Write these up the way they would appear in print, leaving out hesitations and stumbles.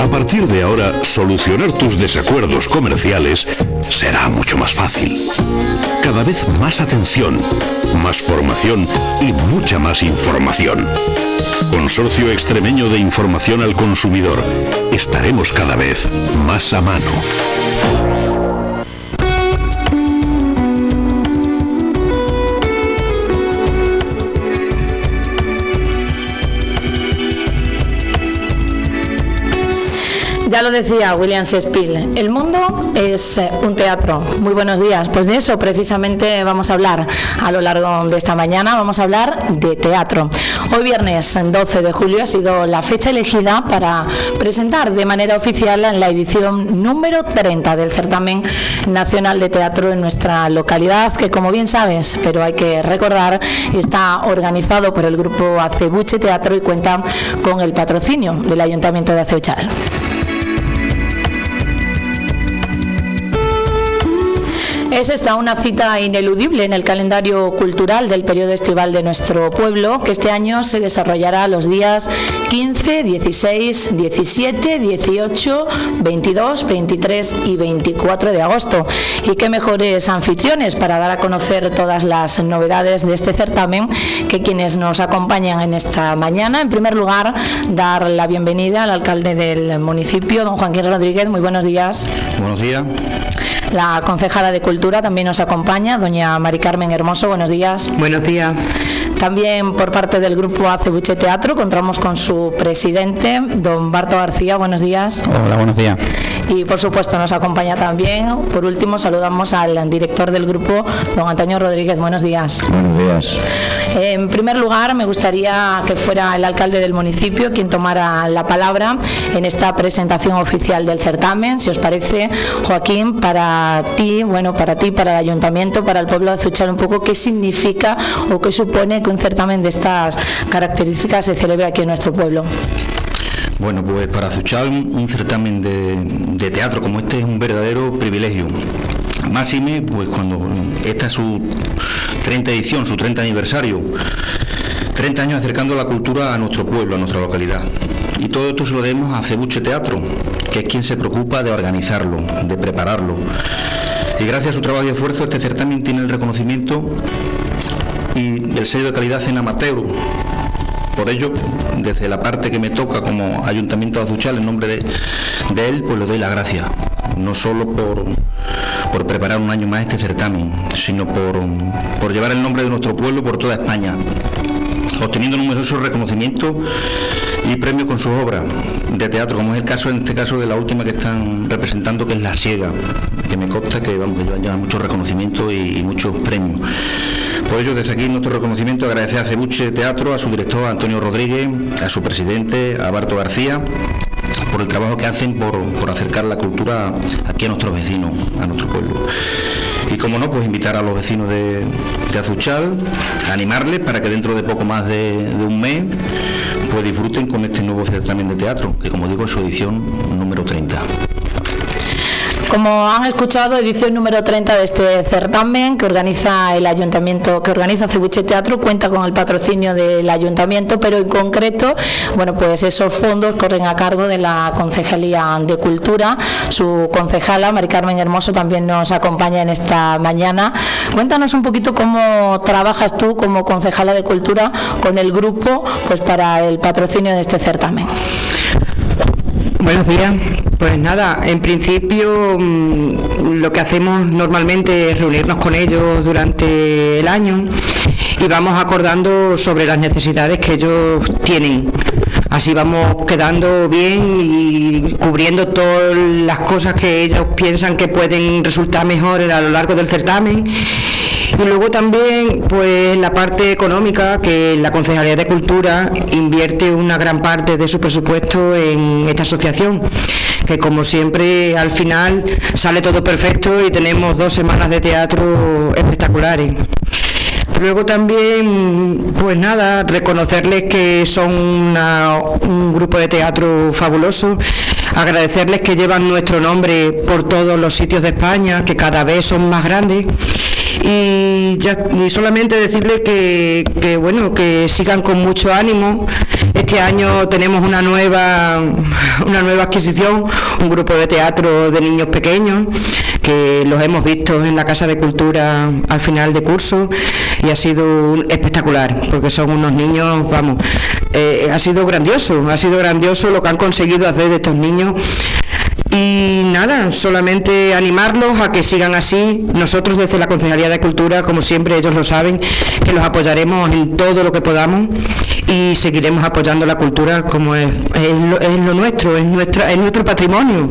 A partir de ahora, solucionar tus desacuerdos comerciales será mucho más fácil. Cada vez más atención, más formación y mucha más información. Consorcio Extremeño de Información al Consumidor. Estaremos cada vez más a mano. Ya lo decía William Shakespeare, el mundo es un teatro. Muy buenos días. Pues de eso precisamente vamos a hablar a lo largo de esta mañana. Vamos a hablar de teatro. Hoy viernes 12 de julio ha sido la fecha elegida para presentar de manera oficial la edición número 30 del Certamen Nacional de Teatro en nuestra localidad, que como bien sabes, pero hay que recordar, está organizado por el grupo Acebuche Teatro y cuenta con el patrocinio del Ayuntamiento de Aceuchal. Es esta una cita ineludible en el calendario cultural del periodo estival de nuestro pueblo, que este año se desarrollará los días 15, 16, 17, 18, 22, 23 y 24 de agosto. Y qué mejores anfitriones para dar a conocer todas las novedades de este certamen que quienes nos acompañan en esta mañana. En primer lugar, dar la bienvenida al alcalde del municipio, don Joaquín Rodríguez. Muy buenos días. Buenos días. La concejala de Cultura también nos acompaña, doña Mari Carmen Hermoso. Buenos días. Buenos días. También por parte del grupo Acebuche Teatro contamos con su presidente, don Barto García. Buenos días. Hola, buenos días. Y por supuesto nos acompaña también, por último, saludamos al director del grupo, don Antonio Rodríguez. Buenos días. Buenos días. En primer lugar, me gustaría que fuera el alcalde del municipio quien tomara la palabra en esta presentación oficial del certamen. Si os parece, Joaquín, para ti, para el ayuntamiento, para el pueblo de Aceuchal, un poco qué significa o qué supone que un certamen de estas características se celebre aquí en nuestro pueblo. Bueno, pues para Aceuchal un certamen de teatro como este es un verdadero privilegio. Máxime, pues cuando esta es su 30 edición, su 30 aniversario, 30 años acercando la cultura a nuestro pueblo, a nuestra localidad. Y todo esto se lo debemos a Acebuche Teatro, que es quien se preocupa de organizarlo, de prepararlo. Y gracias a su trabajo y esfuerzo, este certamen tiene el reconocimiento y el sello de calidad en amateur. Por ello, desde la parte que me toca como Ayuntamiento de Aceuchal, en nombre de él, pues le doy las gracias. No solo por preparar un año más este certamen, sino por llevar el nombre de nuestro pueblo por toda España, obteniendo numerosos reconocimientos y premios con sus obras de teatro, como es el caso en este caso de la última que están representando, que es La Siega, que me consta que lleva muchos reconocimientos y muchos premios. Por ello, desde aquí nuestro reconocimiento, agradecer a Acebuche Teatro, a su director Antonio Rodríguez, a su presidente, a Barto García, por el trabajo que hacen por acercar la cultura aquí a nuestros vecinos, a nuestro pueblo. Y como no, pues invitar a los vecinos de Aceuchal, animarles para que dentro de poco más de un mes pues disfruten con este nuevo certamen de teatro, que como digo es su edición número 30. Como han escuchado, edición número 30 de este certamen que organiza el Ayuntamiento, que organiza Acebuche Teatro, cuenta con el patrocinio del Ayuntamiento, pero en concreto, pues esos fondos corren a cargo de la Concejalía de Cultura. Su concejala, Mari Carmen Hermoso, también nos acompaña en esta mañana. Cuéntanos un poquito cómo trabajas tú como concejala de Cultura con el grupo, pues para el patrocinio de este certamen. Buenos días. Pues nada, en principio lo que hacemos normalmente es reunirnos con ellos durante el año y vamos acordando sobre las necesidades que ellos tienen. Así vamos quedando bien y cubriendo todas las cosas que ellos piensan que pueden resultar mejores a lo largo del certamen. Y luego también pues la parte económica, que la Concejalía de Cultura invierte una gran parte de su presupuesto en esta asociación, que como siempre al final sale todo perfecto y tenemos 2 semanas de teatro espectaculares. Luego también, pues nada, reconocerles que son un grupo de teatro fabuloso, agradecerles que llevan nuestro nombre por todos los sitios de España, que cada vez son más grandes, Y solamente decirles que bueno, que sigan con mucho ánimo. Este año tenemos una nueva adquisición, un grupo de teatro de niños pequeños, que los hemos visto en la Casa de Cultura al final de curso y ha sido espectacular, porque son unos niños, vamos, ha sido grandioso lo que han conseguido hacer de estos niños. Y nada, solamente animarlos a que sigan así. Nosotros desde la Concejalía de Cultura, como siempre ellos lo saben, que los apoyaremos en todo lo que podamos y seguiremos apoyando la cultura como es lo nuestro, es nuestro patrimonio.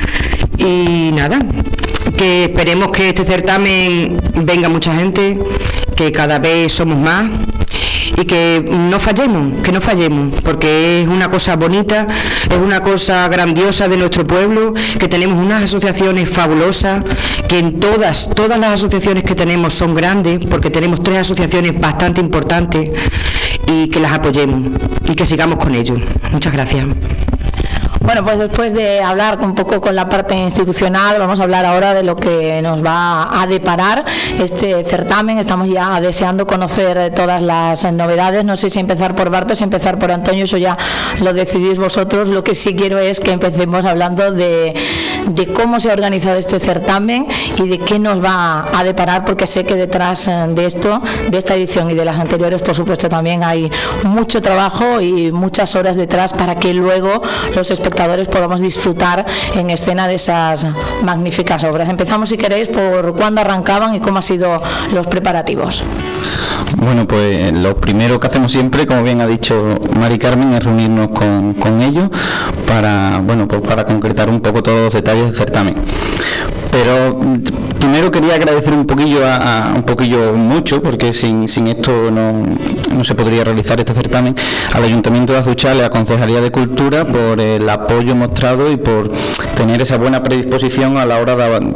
Y nada, que esperemos que este certamen venga mucha gente, que cada vez somos más y que no fallemos, porque es una cosa bonita, es una cosa grandiosa de nuestro pueblo, que tenemos unas asociaciones fabulosas, que en todas las asociaciones que tenemos son grandes, porque tenemos 3 asociaciones bastante importantes, y que las apoyemos y que sigamos con ello. Muchas gracias. Bueno, pues después de hablar un poco con la parte institucional, vamos a hablar ahora de lo que nos va a deparar este certamen. Estamos ya deseando conocer todas las novedades. No sé si empezar por Bartos, si empezar por Antonio, eso ya lo decidís vosotros. Lo que sí quiero es que empecemos hablando de cómo se ha organizado este certamen y de qué nos va a deparar, porque sé que detrás de esto, de esta edición y de las anteriores, por supuesto, también hay mucho trabajo y muchas horas detrás para que luego los espectadores podamos disfrutar en escena de esas magníficas obras. Empezamos, si queréis, por cuándo arrancaban y cómo han sido los preparativos. Bueno, pues lo primero que hacemos siempre, como bien ha dicho Mari Carmen, es reunirnos con ellos para concretar un poco todos los detalles del certamen. Pero primero quería agradecer un poquillo mucho, porque sin esto no se podría realizar este certamen, al Ayuntamiento de Azuchal y a la Concejalía de Cultura por el apoyo mostrado y por tener esa buena predisposición a la hora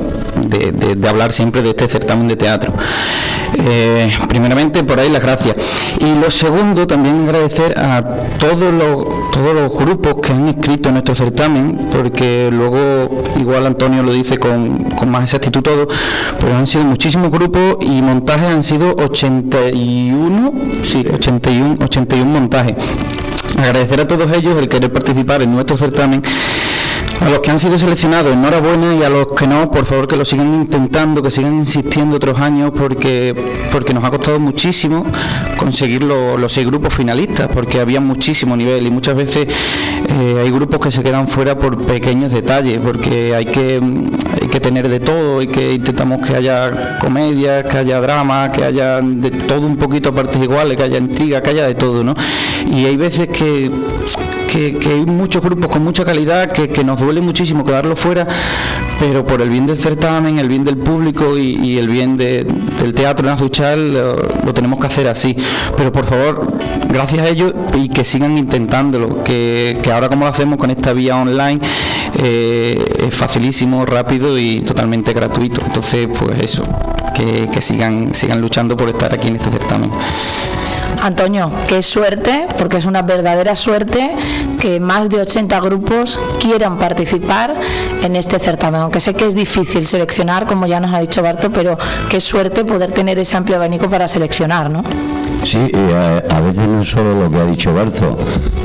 de hablar siempre de este certamen de teatro. Primeramente por ahí las gracias, y lo segundo también agradecer a todos los grupos que han inscrito en nuestro certamen, porque luego igual Antonio lo dice con más exactitud todo, pero han sido muchísimos grupos y montajes han sido 81 montajes. Agradecer a todos ellos el querer participar en nuestro certamen. A los que han sido seleccionados, enhorabuena, y a los que no, por favor, que lo sigan intentando, que sigan insistiendo otros años, porque nos ha costado muchísimo conseguir los 6 grupos finalistas, porque había muchísimo nivel y muchas veces hay grupos que se quedan fuera por pequeños detalles, porque hay que tener de todo, y que intentamos que haya comedia, que haya drama, que haya de todo un poquito a partes iguales, que haya intriga, que haya de todo, ¿no? Y hay veces que hay muchos grupos con mucha calidad que nos duele muchísimo quedarlo fuera, pero por el bien del certamen, el bien del público y el bien del teatro en Azuchal lo tenemos que hacer así. Pero por favor, gracias a ellos, y que sigan intentándolo, que ahora como lo hacemos con esta vía online es facilísimo, rápido y totalmente gratuito. Entonces, pues eso, que sigan luchando por estar aquí en este certamen. Antonio, qué suerte, porque es una verdadera suerte que más de 80 grupos quieran participar en este certamen, aunque sé que es difícil seleccionar, como ya nos ha dicho Barto, pero qué suerte poder tener ese amplio abanico para seleccionar, ¿no? Sí, a veces no es solo lo que ha dicho Barto,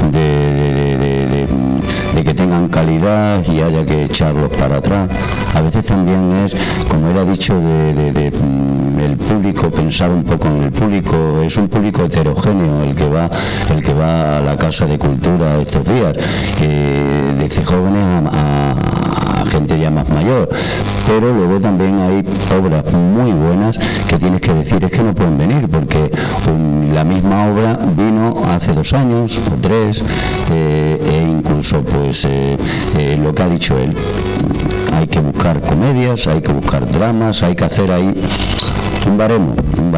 de que tengan calidad y haya que echarlos para atrás. A veces también es, como él ha dicho, el público, pensar un poco en el público. Es un público heterogéneo el que va a la Casa de Cultura estos días, desde jóvenes a gente ya más mayor, pero luego también hay obras muy buenas que tienes que decir es que no pueden venir, porque la misma obra vino hace 2 años o 3, e incluso pues lo que ha dicho él, hay que buscar comedias, hay que buscar dramas, hay que hacer ahí un baremo.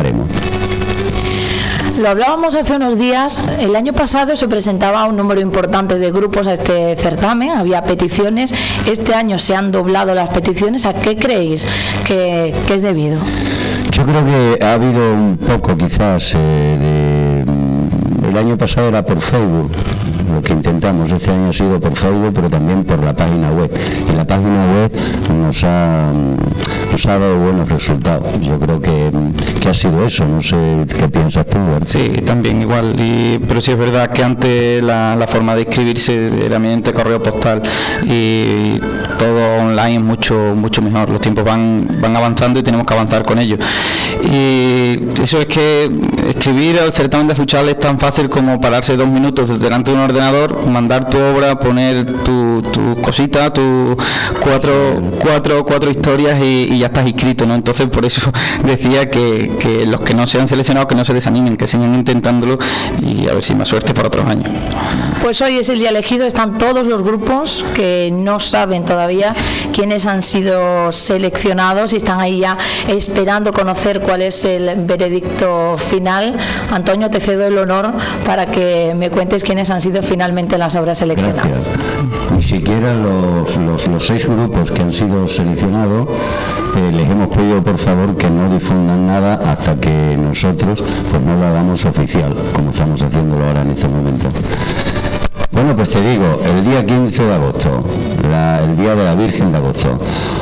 Lo hablábamos hace unos días. El año pasado se presentaba un número importante de grupos a este certamen, había peticiones. Este año se han doblado las peticiones. ¿A qué creéis que es debido? Yo creo que ha habido un poco quizás el año pasado era por Facebook, lo que intentamos este año ha sido por Facebook, pero también por la página web, y la página web nos ha dado buenos resultados. Yo creo que ha sido eso, no sé qué piensas tú, Bert. Sí, también igual, pero sí es verdad que antes la forma de inscribirse era mediante correo postal, y todo online es mucho mejor. Los tiempos van avanzando y tenemos que avanzar con ellos, y eso es que escribir al certamen de Azuchal es tan fácil como pararse 2 minutos delante de un ordenador, mandar tu obra, poner tu cosita, tus cuatro historias y ya estás inscrito, ¿no? Entonces por eso decía que los que no se han seleccionado, que no se desanimen, que sigan intentándolo, y a ver si hay más suerte para otros años. Pues hoy es el día elegido, están todos los grupos que no saben todavía quiénes han sido seleccionados y están ahí ya esperando conocer cuál es el veredicto final. Antonio, te cedo el honor para que me cuentes quiénes han sido finalmente las obras seleccionadas. Gracias. Ni siquiera los 6 grupos que han sido seleccionados les hemos pedido por favor que no difundan nada hasta que nosotros pues no lo hagamos oficial, como estamos haciéndolo ahora en este momento. Bueno, pues te digo, el día 15 de agosto, el Día de la Virgen de Agosto,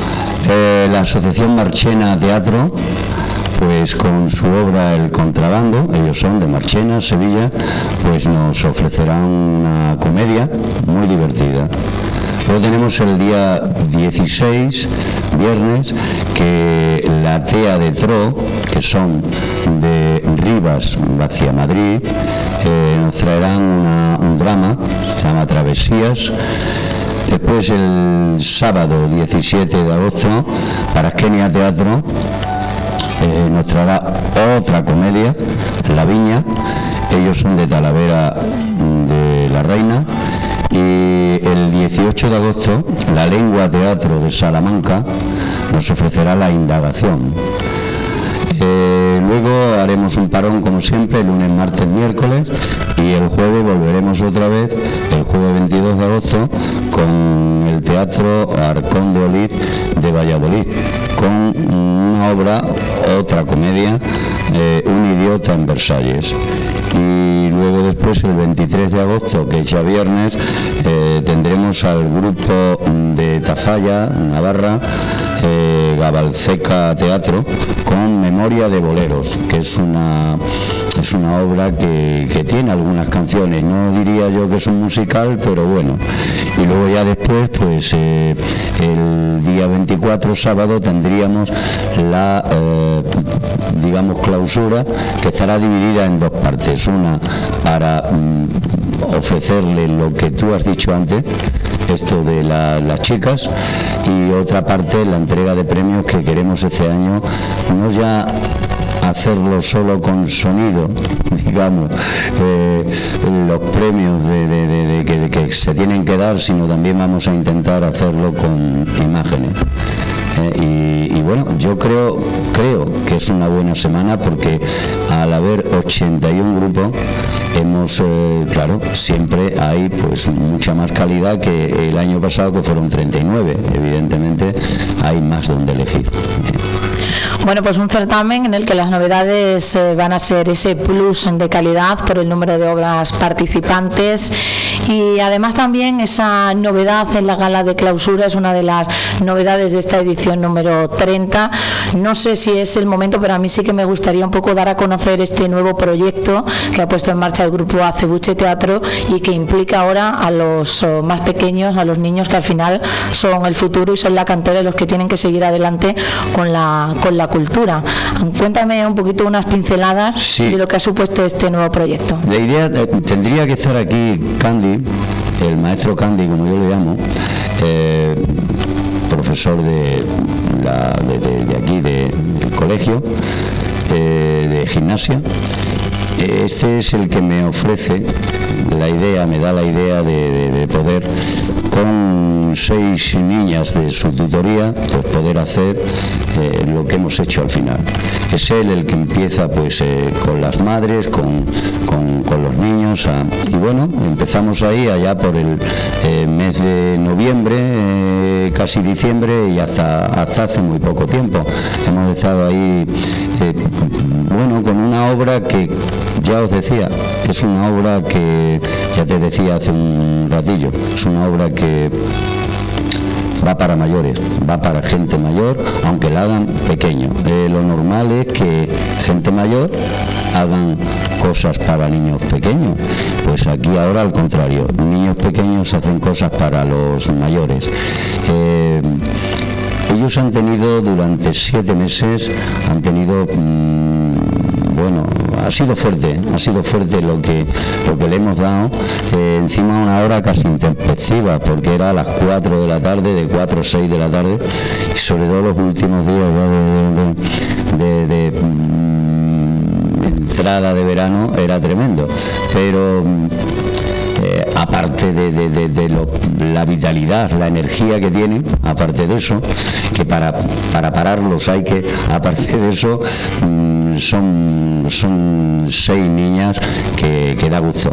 la Asociación Marchena Teatro, pues con su obra El Contrabando, ellos son de Marchena, Sevilla, pues nos ofrecerán una comedia muy divertida. Luego tenemos el día 16, viernes, que la TEA de Tro, que son de Rivas hacia Madrid, nos traerán un drama, se llama Travesías. Después el sábado 17 de agosto, para Kenia Teatro, nos traerá otra comedia, La Viña, ellos son de Talavera de la Reina. Y el 18 de agosto, La Lengua Teatro de Salamanca nos ofrecerá La Indagación. Luego haremos un parón como siempre, lunes, martes, miércoles, y el jueves volveremos otra vez, el jueves 22 de agosto, con el Teatro Arcón de Oliz de Valladolid, con una obra, otra comedia, Un idiota en Versalles. Y luego después, el 23 de agosto, que es ya viernes, tendremos al grupo de Tafalla, Navarra, Gabalceca Teatro, con Memoria de Boleros, que es una obra que tiene algunas canciones, no diría yo que es un musical, pero bueno. Y luego ya después, pues el día 24, sábado, tendríamos la digamos clausura, que estará dividida en 2 partes, una para ofrecerle lo que tú has dicho antes, esto de las chicas, y otra parte la entrega de premios que queremos este año, no ya hacerlo solo con sonido, digamos, los premios que se tienen que dar, sino también vamos a intentar hacerlo con imágenes. Y bueno, yo creo que es una buena semana, porque al haber 81 grupos hemos, claro, siempre hay pues mucha más calidad que el año pasado, que fueron 39. Evidentemente hay más donde elegir. Bueno, pues un certamen en el que las novedades van a ser ese plus de calidad por el número de obras participantes, y además también esa novedad en la gala de clausura es una de las novedades de esta edición número 30. No sé si es el momento, pero a mí sí que me gustaría un poco dar a conocer este nuevo proyecto que ha puesto en marcha el grupo Acebuche Teatro, y que implica ahora a los más pequeños, a los niños, que al final son el futuro y son la cantera, los que tienen que seguir adelante con la cultura. Cuéntame un poquito, unas pinceladas, sí, de lo que ha supuesto este nuevo proyecto. La idea, tendría que estar aquí Candy, el maestro Candy, como yo le llamo, profesor de aquí, del colegio, de gimnasia. Este es el que me ofrece la idea, me da la idea de poder, con 6 niñas de su tutoría, pues poder hacer lo que hemos hecho al final. Es él el que empieza pues con las madres, con los niños, y bueno, empezamos ahí allá por el mes de noviembre, casi diciembre, y hasta hace muy poco tiempo hemos estado ahí, bueno, con una obra que, ya os decía, es una obra que Ya te decía hace un ratillo, es una obra que va para mayores, va para gente mayor, aunque la hagan pequeño. Lo normal es que gente mayor hagan cosas para niños pequeños. Pues aquí ahora al contrario, niños pequeños hacen cosas para los mayores. Ellos han tenido durante 7 meses, han tenido bueno, ha sido fuerte lo que le hemos dado, encima una hora casi intempestiva, porque era a las 4 de la tarde, de 4 a 6 de la tarde, y sobre todo los últimos días de entrada de verano era tremendo, pero aparte de la vitalidad, la energía que tienen, aparte de eso, que para pararlos hay que, aparte de eso, son 6 niñas que da gusto,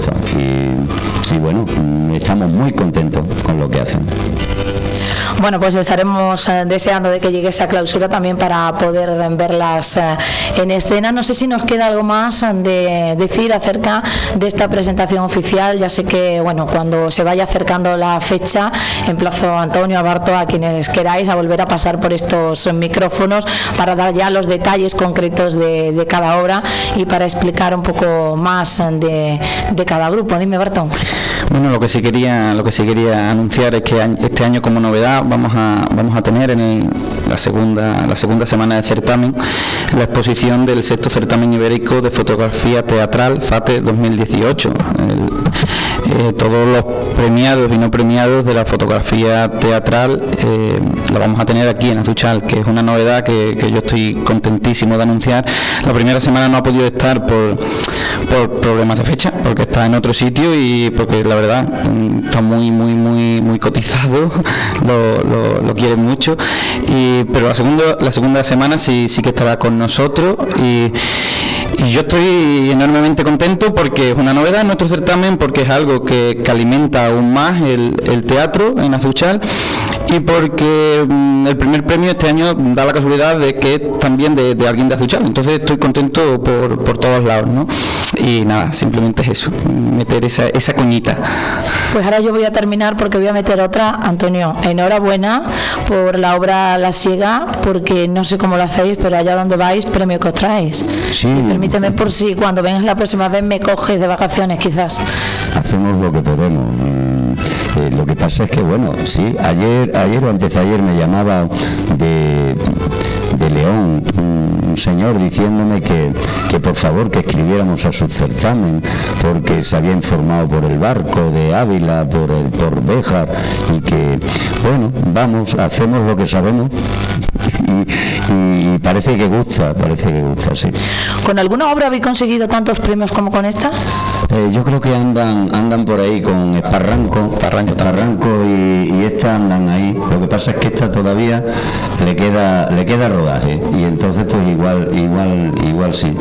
y bueno, estamos muy contentos con lo que hacen. Bueno, pues estaremos deseando de que llegue esa clausura también para poder verlas en escena. No sé si nos queda algo más de decir acerca de esta presentación oficial. Ya sé que, bueno, cuando se vaya acercando la fecha, emplazo a Antonio, a Barto, a quienes queráis, a volver a pasar por estos micrófonos para dar ya los detalles concretos de cada obra y para explicar un poco más de cada grupo. Dime, Barto. Bueno, lo que sí quería anunciar es que este año, como novedad, vamos a tener en la segunda semana de certamen la exposición del 6º certamen ibérico de fotografía teatral FATE 2018. Todos los premiados y no premiados de la fotografía teatral la vamos a tener aquí en Azuchal, que es una novedad que yo estoy contentísimo de anunciar. La primera semana no ha podido estar por problemas de fecha, porque está en otro sitio y porque la verdad está muy cotizado, lo quieren mucho, pero la segunda semana sí que estará con nosotros y yo estoy enormemente contento porque es una novedad en nuestro certamen, porque es algo que alimenta aún más el teatro en Azuchal, y porque el primer premio este año da la casualidad de que es también de alguien de Azuchal, entonces estoy contento por todos lados, ¿no? Y nada, simplemente es eso, meter esa coñita. Pues ahora yo voy a terminar porque voy a meter otra. Antonio, enhorabuena por la obra La Siega, porque no sé cómo lo hacéis, pero allá donde vais, premio que os traéis. Sí. Y permíteme, por si cuando vengas la próxima vez me coges de vacaciones, quizás. Hacemos lo que podemos. Lo que pasa es que, bueno, sí, ayer o antes de ayer me llamaba de León un señor diciéndome que por favor que escribiéramos a su certamen, porque se había informado por el Barco de Ávila, por Béjar, y que, bueno, hacemos lo que sabemos y parece que gusta, sí. ¿Con alguna obra habéis conseguido tantos premios como con esta? Yo creo que andan por ahí con Esparranco y esta andan ahí. Lo que pasa es que esta todavía le queda rodaje, y entonces pues igual sí.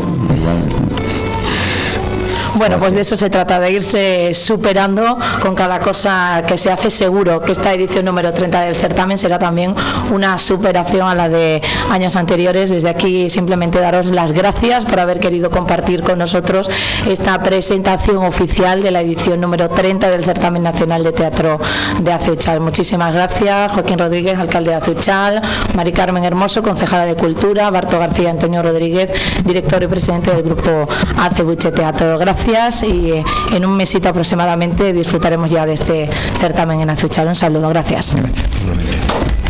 Bueno, pues de eso se trata, de irse superando con cada cosa que se hace. Seguro que esta edición número 30 del certamen será también una superación a la de años anteriores. Desde aquí simplemente daros las gracias por haber querido compartir con nosotros esta presentación oficial de la edición número 30 del Certamen Nacional de Teatro de Azuchal. Muchísimas gracias, Joaquín Rodríguez, alcalde de Azuchal, Mari Carmen Hermoso, concejala de Cultura, Barto García, Antonio Rodríguez, director y presidente del grupo Acebuche Teatro. Gracias, y en un mesito aproximadamente disfrutaremos ya de este certamen en Azuchal. Un saludo, gracias.